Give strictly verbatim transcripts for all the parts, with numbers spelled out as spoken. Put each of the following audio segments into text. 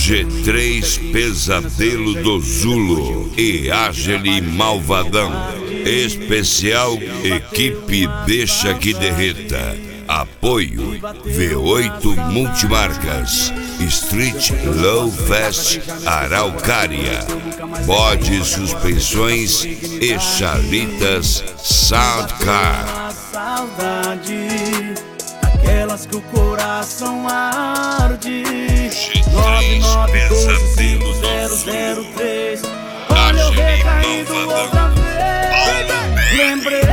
G três Pesadelo do Zulo e Ágile Malvadão. Especial Equipe Deixa que Derreta. Apoio V oito Multimarcas, Street Low Fast Araucária, Bode Suspensões e Chalitas Soundcar. Saudade, aquelas que o coração arde. G três Pesadelo zero zero três. Olha eu recaindo outra vez. Lembrei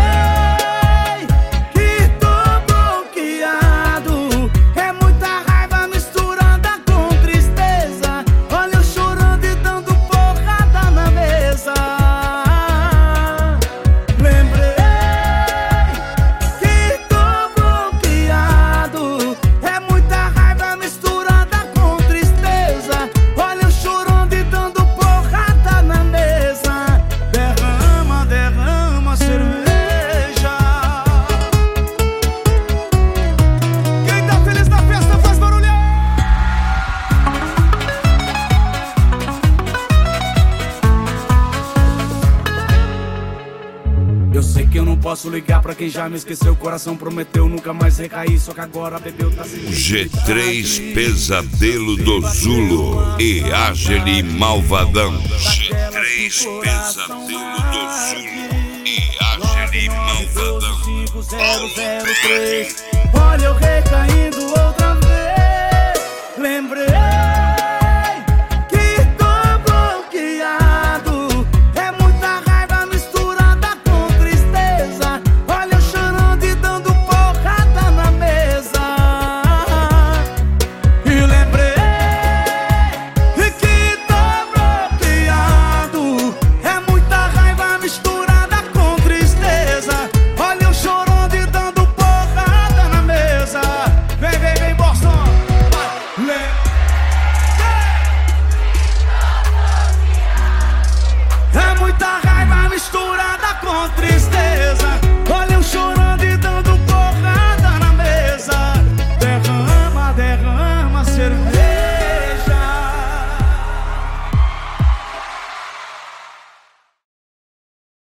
posso ligar pra quem já me esqueceu. O coração prometeu nunca mais recair, só que agora bebeu, tá sem... G três Pesadelo do Zulo e Ágile Malvadão. G três Pesadelo do Zulo e Ágile Malvadão. Olha eu recaindo outra vez. Lembrei